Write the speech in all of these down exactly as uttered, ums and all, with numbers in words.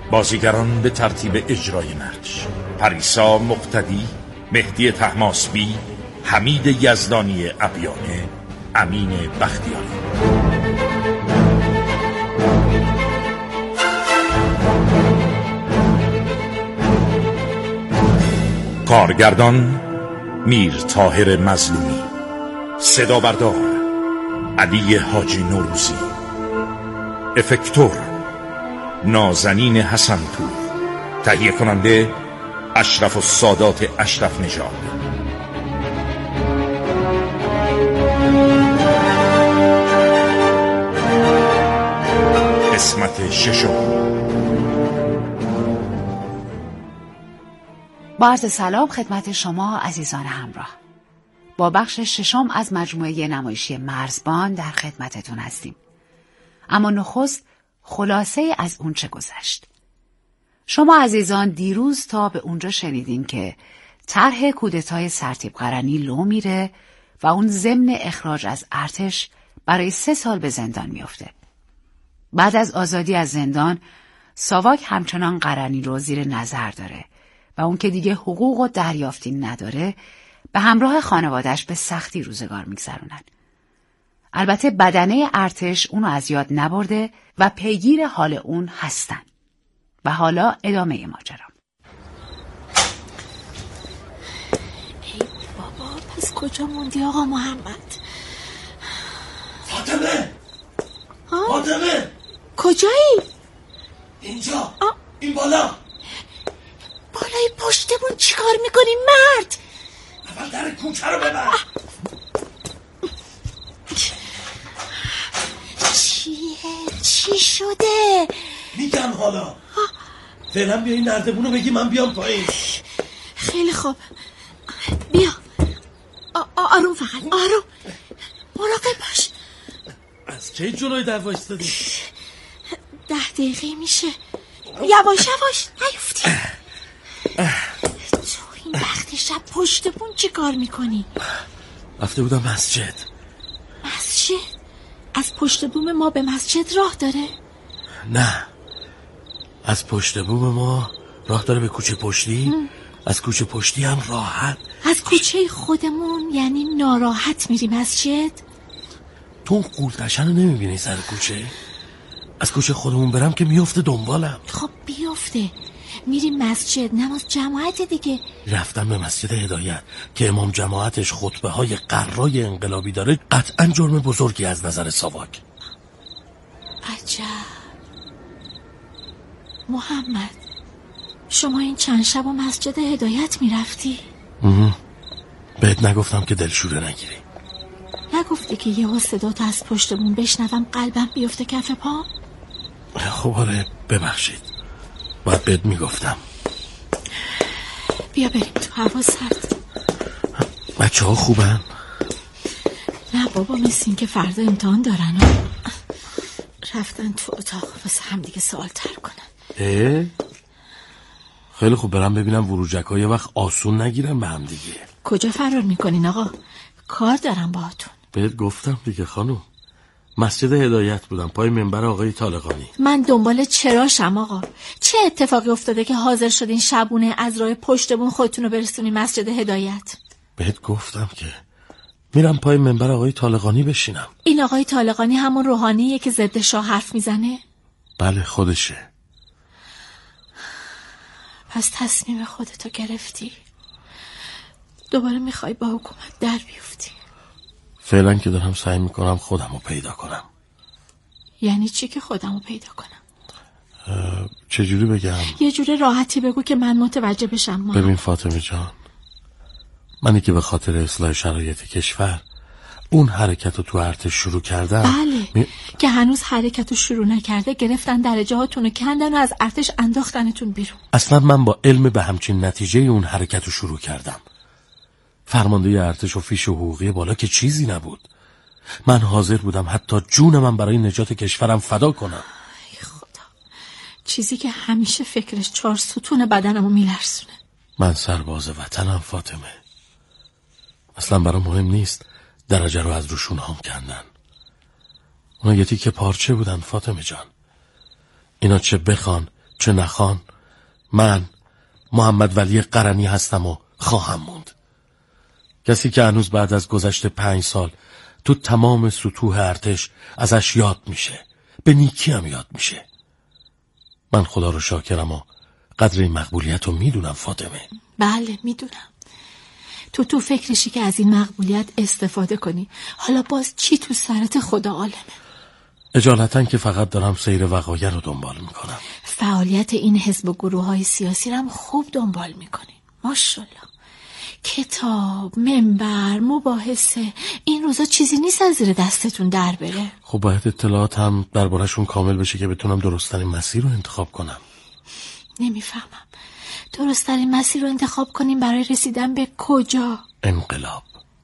بازیگران به ترتیب اجرای نقش: پریسا مقتدی، مهدی طهماسبی، حمید یزدانی ابیانه، امین بختیاری. کارگردان میر طاهر مظلومی، صدا بردار علی حاجی نوروزی، افکتور نازنین حسن‌پور، تهیه کننده اشرف السادات اشرف نژاد. قسمت ششم. با عرض سلام خدمت شما عزیزان همراه. با بخش ششم از مجموعه نمایشی مرزبان در خدمتتون هستیم. اما نخست خلاصه از اون چه گذشت. شما عزیزان دیروز تا به اونجا شنیدین که طرح کودتای سرتیپ قرنی لو میره و اون ضمن اخراج از ارتش برای سه سال به زندان میفته. بعد از آزادی از زندان، ساواک همچنان قرنی رو زیر نظر داره و اون که دیگه حقوق و دریافتی نداره به همراه خانواده‌اش به سختی روزگار میگذرونن. البته بدنه ارتش اونو از یاد نبرده و پیگیر حال اون هستن. و حالا ادامه ماجرا. ای بابا، پس کجا موندی آقا محمد؟ فاطمه فاطمه کجایی؟ اینجا. آه. این بالا. بالای پشتمون چیکار میکنی مرد؟ اول در کوچه رو ببر. چیه؟ چی شده؟ میگم حالا. فعلا بیا این نردبونو بگی من بیام پایین. خیلی خوب، بیا. آ- آروم فقط، آروم. مراقب باش. از کی جلوی در وایستادی؟ ده دقیقه میشه. یواش یواش نیفتی. تو این وقت شب پشت بون چی کار میکنی؟ رفته بودم مسجد. مسجد؟ از پشت بوم ما به مسجد راه داره؟ نه، از پشت بوم ما راه داره به کوچه پشتی. ام. از کوچه پشتی هم راحت. از کوچه خودمون یعنی ناراحت میری مسجد؟ تو اون قولتشن رو نمیبینی سر کوچه؟ از کوچه خودمون برم که میفته دنبالم. خب بیفته، میری مسجد نماز جماعت دیگه. رفتم به مسجد هدایت که امام جماعتش خطبه های قرای انقلابی داره، قطعا جرم بزرگی از نظر ساواک. عجب. محمد، شما این چند شب و مسجد هدایت میرفتی؟ بهت نگفتم که دلشوره نگیری؟ نگفتی که یه صدات از پشتمون بشنوم قلبم بیفته کف پا؟ خب آره، ببخشید، باید بهت میگفتم. بیا بریم تو، هوا سرد. بچه ها خوبن؟ نه بابا، مثل این که فردا امتحان دارن. رفتن تو اتاق واسه هم دیگه سوال تر کنن. اه؟ خیلی خوب، برم ببینم وروجک ها یه وقت آسون نگیرن به هم دیگه. کجا فرار میکنین آقا؟ کار دارم باهاتون. بهت گفتم دیگه خانوم، مسجد هدایت بودم پای منبر آقای طالقانی. من دنبال چراشم آقا. چه اتفاقی افتاده که حاضر شدین شبونه از راه پشتمون خودتون رو برسونی مسجد هدایت؟ بهت گفتم که میرم پای منبر آقای طالقانی بشینم. این آقای طالقانی همون روحانیه که ضد شاه حرف میزنه؟ بله خودشه. پس تصمیم خودتو گرفتی؟ دوباره میخوای با حکومت در بیفتی؟ فعلا که دارم سعی میکنم خودم رو پیدا کنم. یعنی چی که خودم رو پیدا کنم؟ چجوری بگم؟ یه جوری راحتی بگو که من متوجه بشم. ما ببین فاطمه جان، منی که به خاطر اصلاح شرایط کشور اون حرکت رو تو ارتش شروع کردم. بله می... که هنوز حرکت رو شروع نکرده گرفتن درجه هاتون رو کندن و از ارتش انداختنتون بیرون. اصلا من با علم به همچین نتیجه اون حرکت رو شروع کردم. فرمانده ارتش و فیش حقوقی بالا که چیزی نبود. من حاضر بودم حتی جون من برای نجات کشورم فدا کنم. ای خدا، چیزی که همیشه فکرش چهار ستون بدنمو میلرزونه. من سرباز وطنم فاطمه. اصلا برام مهم نیست درجه رو از روشون هم کندن. اونا یه تیکه پارچه بودن فاطمه جان. اینا چه بخوان چه نخوان من محمد ولی قرنی هستم و خواهم موند. کسی که هنوز بعد از گذشت پنج سال تو تمام سطوح ارتش ازش یاد میشه، به نیکی هم یاد میشه. من خدا رو شاکرم و قدر این مقبولیت رو میدونم فاطمه. بله میدونم. تو تو فکرشی که از این مقبولیت استفاده کنی. حالا باز چی تو سرت خدا عالمه. اجالتا که فقط دارم سیر وقایع رو دنبال میکنم. فعالیت این حزب و گروه های سیاسی رو هم خوب دنبال میکنی. ماشاءالله. کتاب، منبر، مباحثه، این روزا چیزی نیست از زیر دستتون در بره. خب باید اطلاعات هم دربارشون کامل بشه که بتونم درست‌ترین مسیر رو انتخاب کنم. نمیفهمم. درست‌ترین مسیر رو انتخاب کنیم برای رسیدن به کجا؟ انقلاب.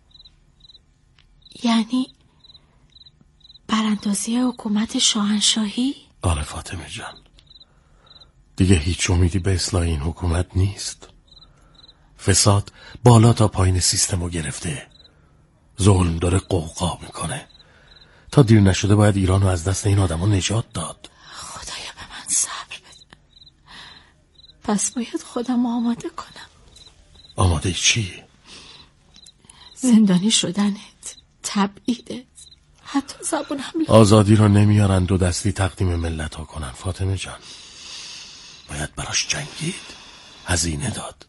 یعنی براندازی حکومت شاهنشاهی؟ آره فاطمه جان، دیگه هیچ امیدی به اصلاح این حکومت نیست. فساد بالا تا پایین سیستمو گرفته، ظلم داره قوقا میکنه. تا دیر نشده باید ایرانو از دست این آدمو نجات داد. خدایا به من صبر بده. پس باید خودم آماده کنم. آماده چی؟ زندانی شدنت، تبعیدت، حتی زبونم لب. آزادی رو نمیارن دو دستی تقدیم ملت ها کنن فاطمه جان. باید براش جنگید، هزینه داد.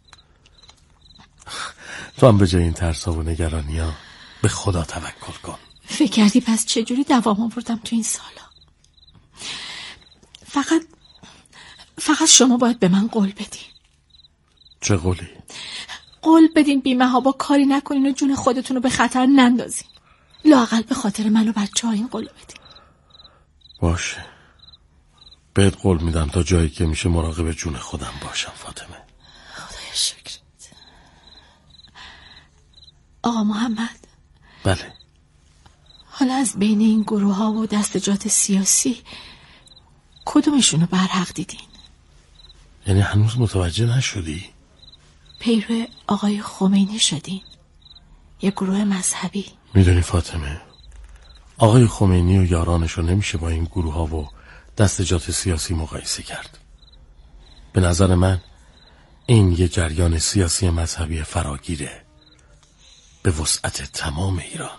تو هم به جای این ترسا و نگرانی ها به خدا توکل کن. فکر کردی پس چجوری دوام آوردم تو این سالا؟ فقط فقط شما باید به من قول بدین. چه قولی؟ قول بدین بیمه ها با کاری نکنین و جون خودتون رو به خطر نندازین. لااقل به خاطر من و بچه ها این قول بدین. باشه، بهت قول میدم تا جایی که میشه مراقب جون خودم باشم فاطمه. خدایا شکرت. آقا محمد. بله. حالا از بین این گروه ها و دستجات سیاسی کدومشونو برحق دیدین؟ یعنی هنوز متوجه نشدی؟ پیرو آقای خمینی شدین، یه گروه مذهبی. میدونی فاطمه، آقای خمینی و یارانشو نمیشه با این گروه ها و دستجات سیاسی مقایسه کرد. به نظر من این یه جریان سیاسی مذهبی فراگیره به وسعت تمام ایران.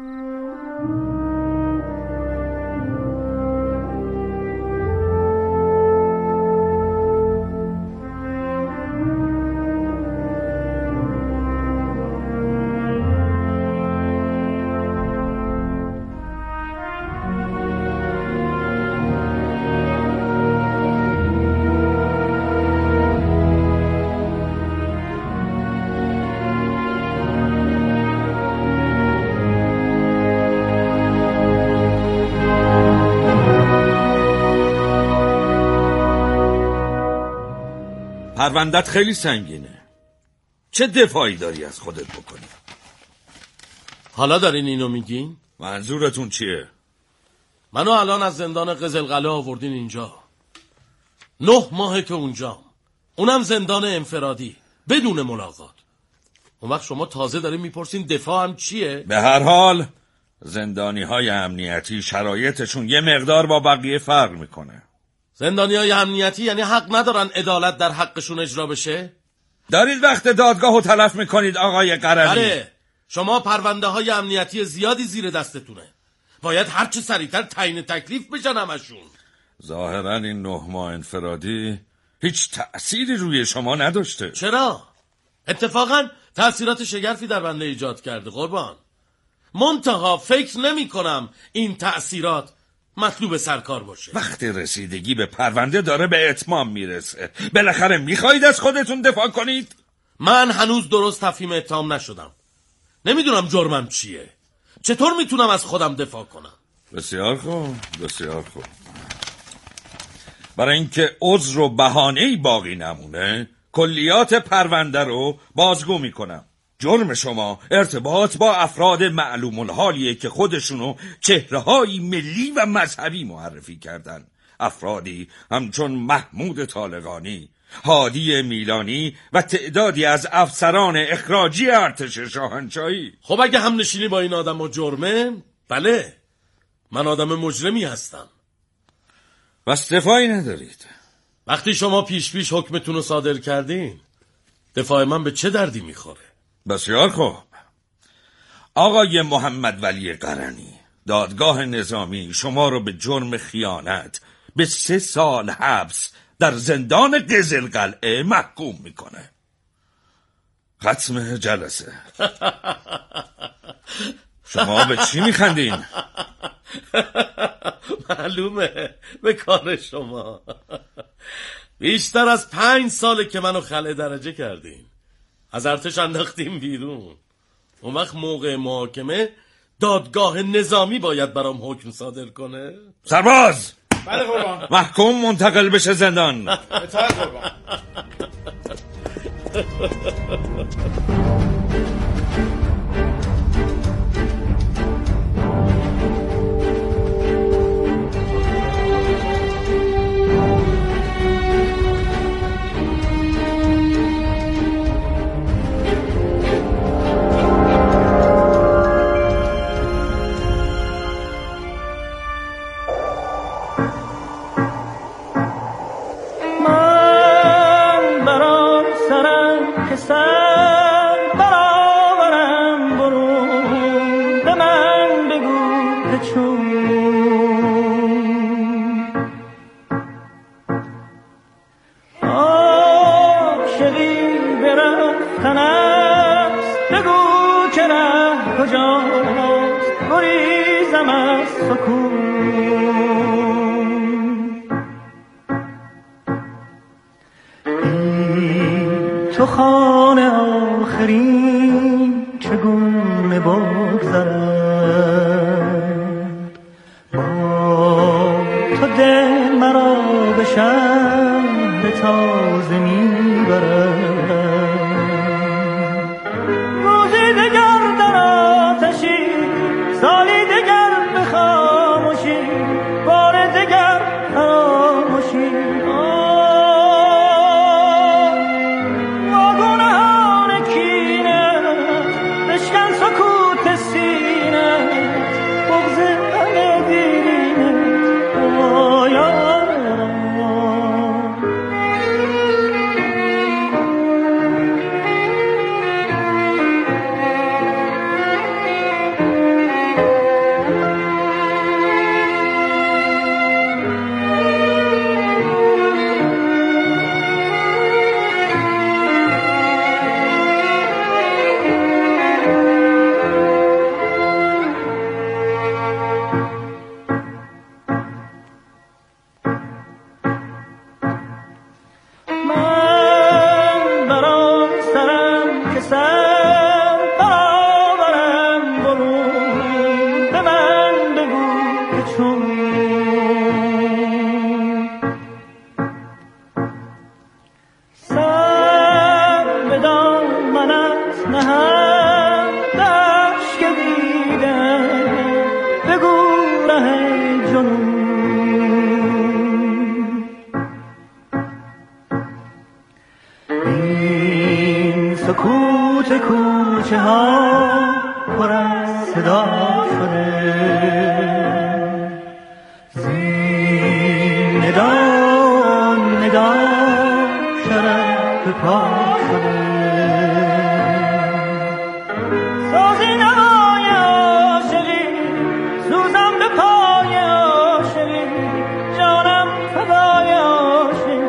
پروندت خیلی سنگینه. چه دفاعی داری از خودت بکنی؟ حالا دارین اینو میگین؟ منظورتون چیه؟ منو الان از زندان قزلقله آوردین اینجا. نه ماهه که اونجام، اونم زندان انفرادی بدون ملاقات. اون وقت شما تازه دارین میپرسین دفاع هم چیه؟ به هر حال زندانی های امنیتی شرایطشون یه مقدار با بقیه فرق میکنه. زندانی های امنیتی یعنی حق ندارن عدالت در حقشون اجرا بشه؟ دارید وقت دادگاه رو تلف میکنید آقای قرنی. آره، شما پرونده های امنیتی زیادی زیر دستتونه، باید هرچه سریعتر تعیین تکلیف بشن همشون. ظاهرا این نه ماه انفرادی هیچ تأثیری روی شما نداشته. چرا؟ اتفاقا تأثیرات شگرفی در بنده ایجاد کرده قربان. منتها فکر نمی کنم این تأثیرات مطلوب سرکار باشه. وقتی رسیدگی به پرونده داره به اتمام میرسه، بالاخره میخواید از خودتون دفاع کنید؟ من هنوز درست تفهیم اتهام نشدم، نمیدونم جرمم چیه، چطور میتونم از خودم دفاع کنم؟ بسیار خوب، بسیار خوب. برای اینکه عذر و بهانه‌ای باقی نمونه کلیات پرونده رو بازگو میکنم. جرم شما ارتباط با افراد معلوم الحالیه که خودشونو چهره‌های ملی و مذهبی معرفی کردن. افرادی همچون محمود طالقانی، هادی میلانی و تعدادی از افسران اخراجی ارتش شاهنشاهی. خب اگه هم نشینی با این آدم و جرمه، بله من آدم مجرمی هستم. بس دفاعی ندارید. وقتی شما پیش پیش حکمتون رو صادر کردین، دفاع من به چه دردی میخوره؟ بسیار خوب. آقای محمد ولی قرنی، دادگاه نظامی شما رو به جرم خیانت به سه سال حبس در زندان قزلقلعه محکوم میکنه. ختم جلسه. شما به چی میخندین؟ معلومه به کار شما. بیشتر از پنج ساله که منو خلع درجه کردین، از ارتش انداختیم بیرون. اون وقت موقع محاکمه دادگاه نظامی باید برام حکم صادر کنه. سرباز! بله قربان. محکوم منتقل بشه زندان. اطاعت قربان. تو خانه آخرین چگونه بگذرد، با تو دل مرا به شهر تازه میبرد. روزی دگر در آتشی، سالی دگر به خاموشی، بار دگر فراموشی. سکوت کوچه ها پر از صدا شده، زین ندا ندا شرف به پا شده. سازی نوای عاشقی، سوزم به پای عاشقی، جانم فدای عاشقی.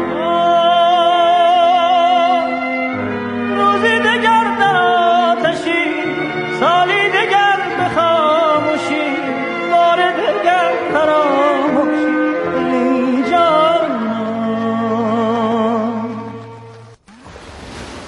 سالی دگر به خاموشی، بار دگر فراموشی. ای جانم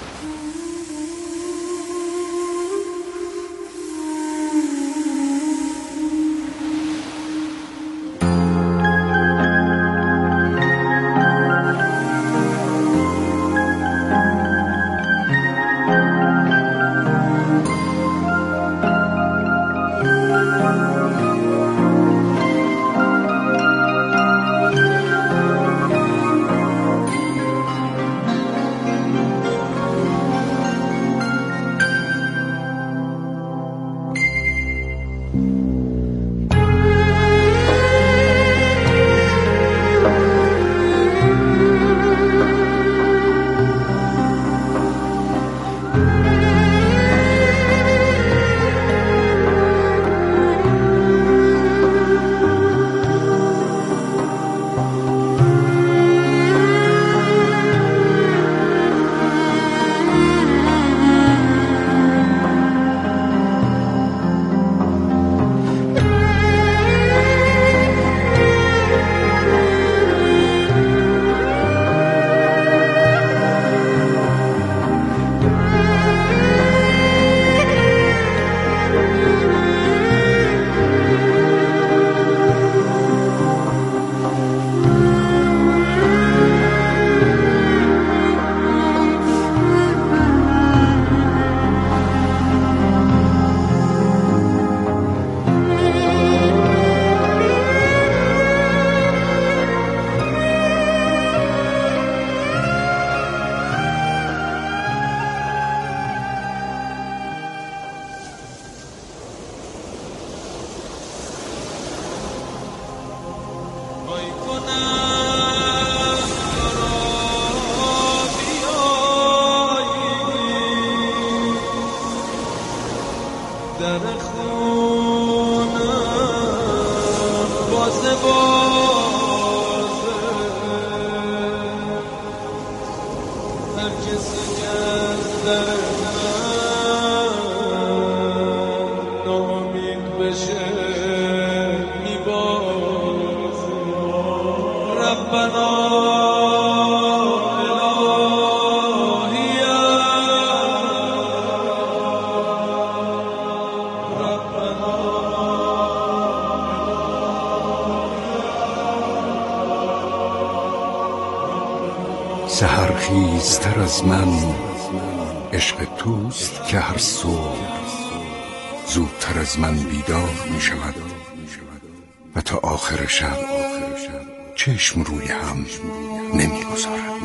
سحرخیزتر از من عشق توست که هر صبح زودتر از من بیدار می شود و تا آخر شب چشم روی هم نمی گذارد.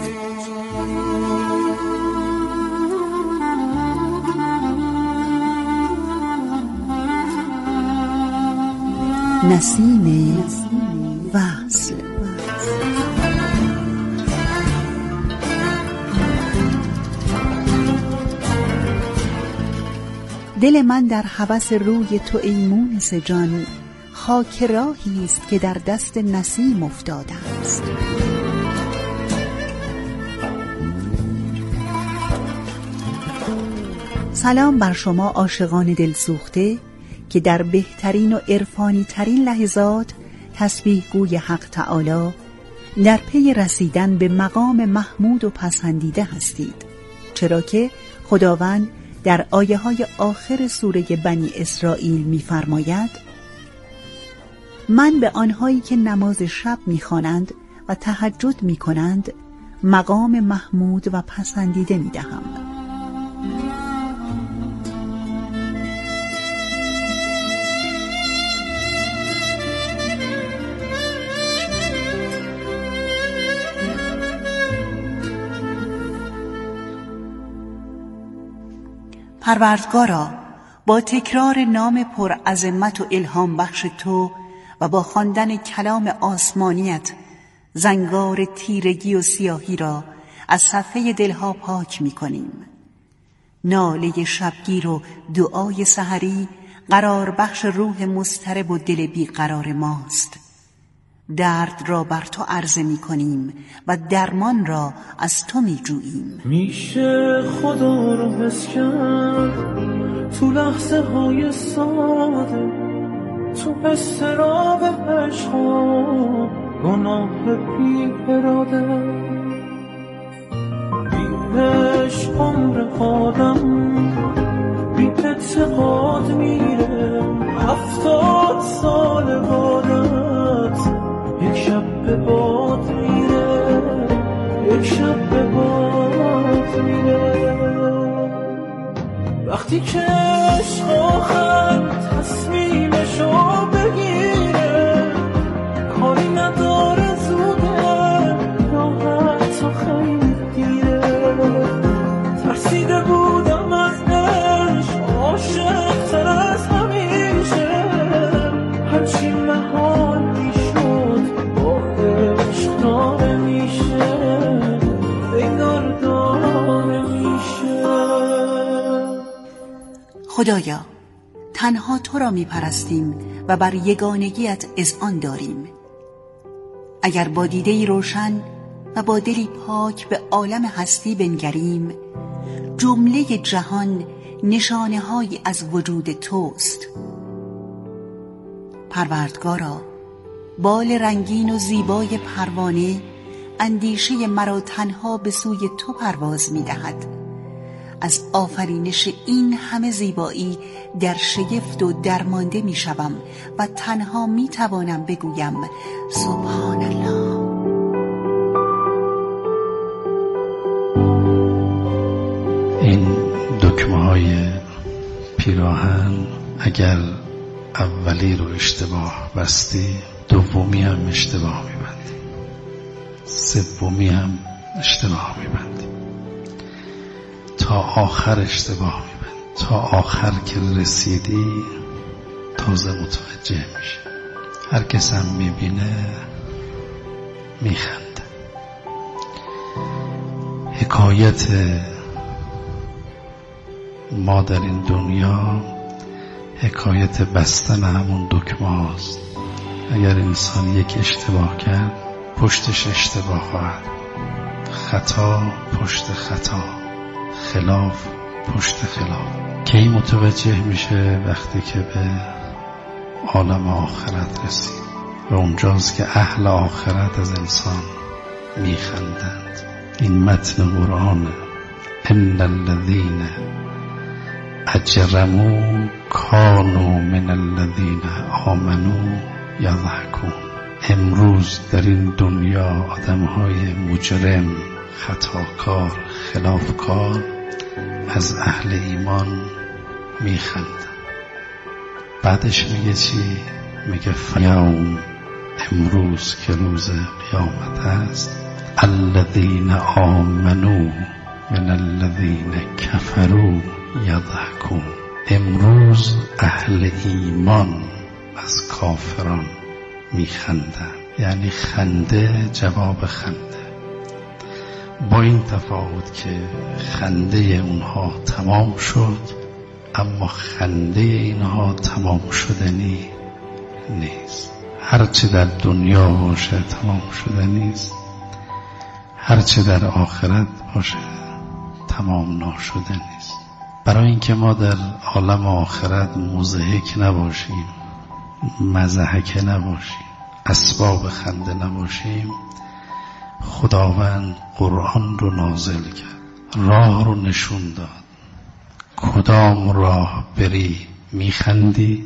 نسیم وصل. دل من در هوس روی تو ای مونس جان، خاک راهی است که در دست نسیم افتاده است. سلام بر شما عاشقان دلسوخته که در بهترین و عرفانی ترین لحظات تسبیح گوی حق تعالی در پی رسیدن به مقام محمود و پسندیده هستید، چرا که خداوند در آیه های آخر سوره بنی اسرائیل می‌فرماید: من به آنهایی که نماز شب می‌خوانند و تهجد می‌کنند مقام محمود و پسندیده می‌دهم. پروردگارا، با تکرار نام پر عظمت و الهام بخش تو و با خواندن کلام آسمانیت زنگار تیرگی و سیاهی را از صفحه دلها پاک می کنیم. ناله شبگیر و دعای سحری قرار بخش روح مضطرب و دل بیقرار ماست. درد را بر تو عرضه می کنیم و درمان را از تو می جوییم. میشه خدا رو حس کرد تو لحظه های ساده، تو استراب عشقا گناه بی اراده. بی عشق عمر آدم بی اعتقاد میره، هفتاد سال عادت یک شب به باد میره، یک شب به باد میره. وقتی که عشق آخر تصمیمشو بگیره، کاری نداره زوده یا حتی خیلی دیره. ترسیده بودم از عشق، عاشق تر از همیشه، هرچی محال میشد با عشق داره میشه، انگار داره میشه. خدایا، تنها تو را می پرستیم و بر یگانگیت اذعان داریم. اگر با دیده‌ای روشن و با دلی پاک به عالم هستی بنگریم، جمله جهان نشانه هایی از وجود توست. پروردگارا، بال رنگین و زیبای پروانه اندیشه مرا تنها به سوی تو پرواز می دهد. از آفرینش این همه زیبایی در شگفت و درمانده می شوم و تنها می توانم بگویم سبحان الله. این دکمه های پیراهن اگر اولی رو اشتباه بستی، دومی هم اشتباه میبندی، سومی هم اشتباه میبندی، تا آخر اشتباه میبندی. تا آخر که رسیدی تازه متوجه میشی. هر کس هم میبینه میخنده. حکایت ما در این دنیا حکایت بستن همون دکمه هاست. اگر انسان یک اشتباه کرد، پشتش اشتباه خواهد. خطا پشت خطا، خلاف پشت خلاف. کی متوجه میشه؟ وقتی که به عالم آخرت رسید و اونجاست که اهل آخرت از انسان میخندند. این متن قرآنه. ان الذین اجرموا کانوا من الذین آمنوا یضحکون. امروز در این دنیا آدمهای مجرم، خطاکار، خلافکار از اهل ایمان میخندن. بعدش میگه چی؟ میگه فیوم، امروز که روز قیامت است، الذین آمنوا من الذین کفروا یضحکون. امروز اهل ایمان از کافران میخندن. یعنی خنده جواب خنده، با این تفاوت که خنده اونها تمام شد، اما خنده اینها تمام شدنی نیست. هرچه در دنیا باشه تمام شدنی نیست، هرچه در آخرت باشه تمام ناشده نیست. برای اینکه ما در عالم آخرت مضحک نباشیم، مضحک نباشیم، اسباب خنده نباشیم، خداوند قرآن رو نازل کرد، راه رو نشون داد. کدام راه بری میخندی،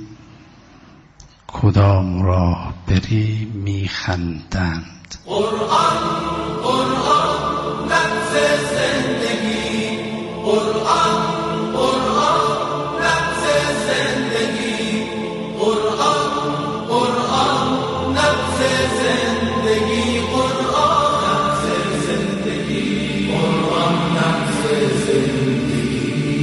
کدام راه بری میخندند. قرآن قرآن نفس زندگی، قرآن قرآن نفس زندگی، قرآن قرآن نفس زندگی، قرآن نفس زندگی، قرآن نفس زندگی.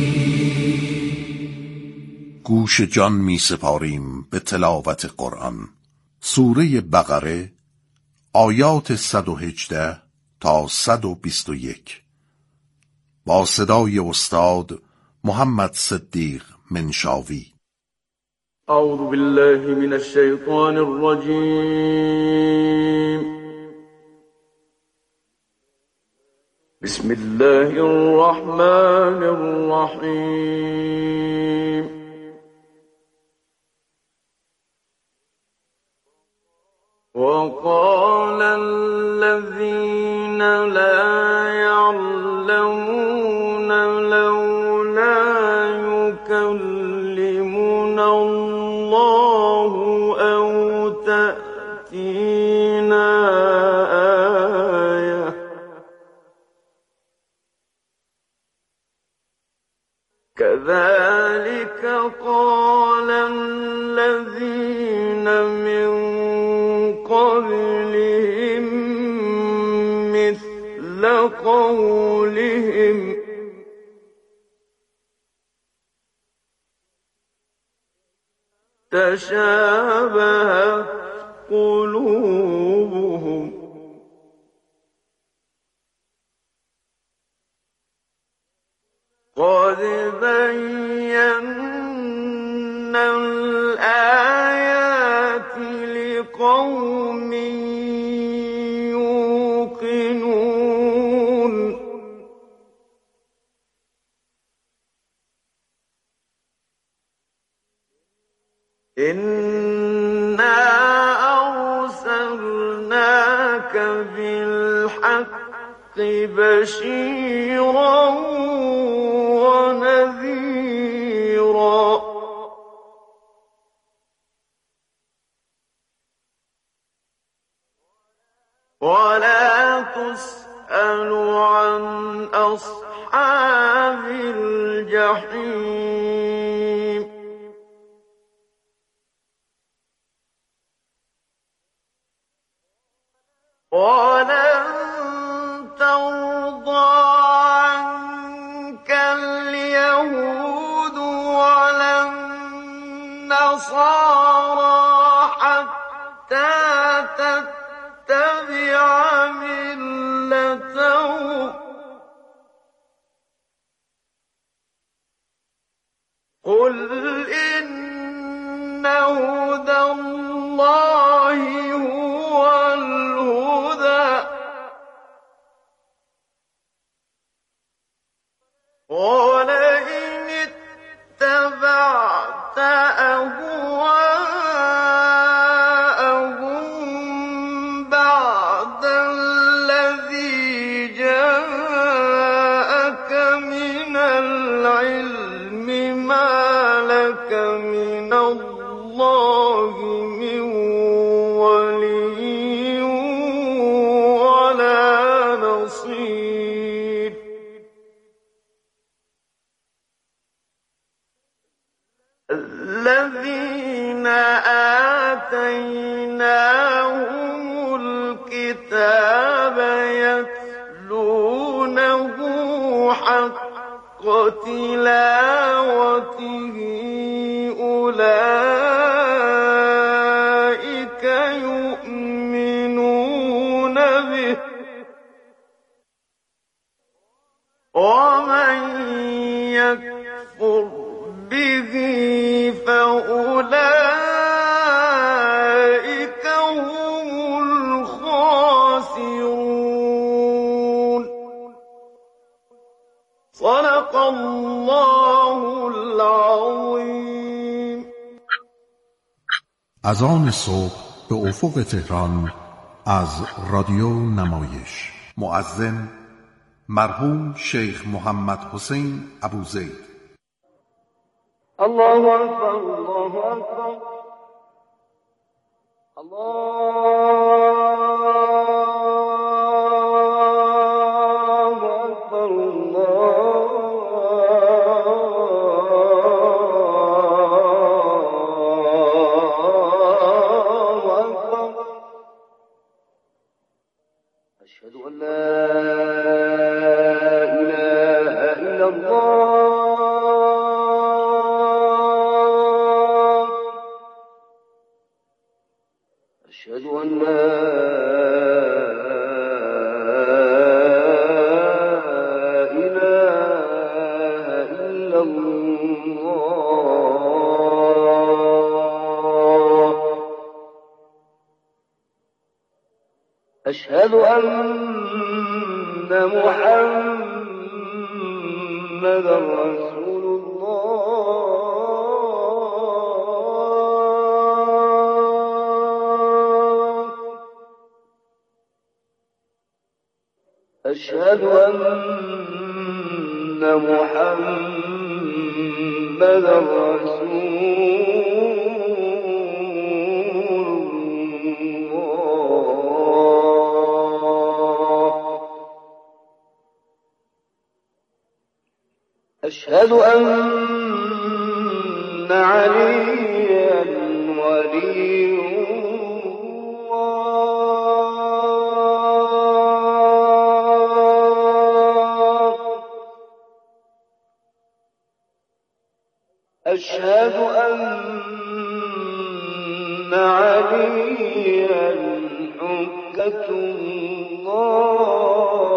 گوش جان می سپاریم به تلاوت قرآن. سوره بقره، آیات صد و هجده تا صد و بیست و یک، با صدای استاد محمد صدیق منشاوی. اعوذ بالله من الشیطان الرجیم. بسم الله الرحمن الرحیم. وقال الذين لا يعلمون لولا يكلمنا الله أو تأتينا آية كذلك قال الذين من قبلهم مثل قولهم تشابهت قلوبهم قد بينا الآيات لقوم يوقنون إنا أرسلناك بالحق بشيرا ونذيرا ولا تسأل عن أصحاب الجحيم ولن ترضى عنك اليهود ولا النصارى حتى تتبع ملتهم قل إن هدى الله هو الهدى قال إن اتبعت أهواءهم بعد الذي جاءك من العلم ما لك من الله من ولي ولا نصير الذين آتيناهم الكتاب يتلونه حق تلاوته أولئك يؤمنون به ومن يكفر به فأولئك هم الخاسرون. صدق الله العظیم. از آن صبح به افق تهران از رادیو نمایش. مؤذن مرحوم شیخ محمد حسین ابوزید. الله اکبر الله اکبر الله اکبر الله اکبر. اشهد ان لا اله الا الله أشهد أن لا إله إلا الله. أشهد أن محمدا رسول الله. أشهد أن محمدا رسول الله. أشهد أن عليا ولي أشهد أن عليا حجة الله.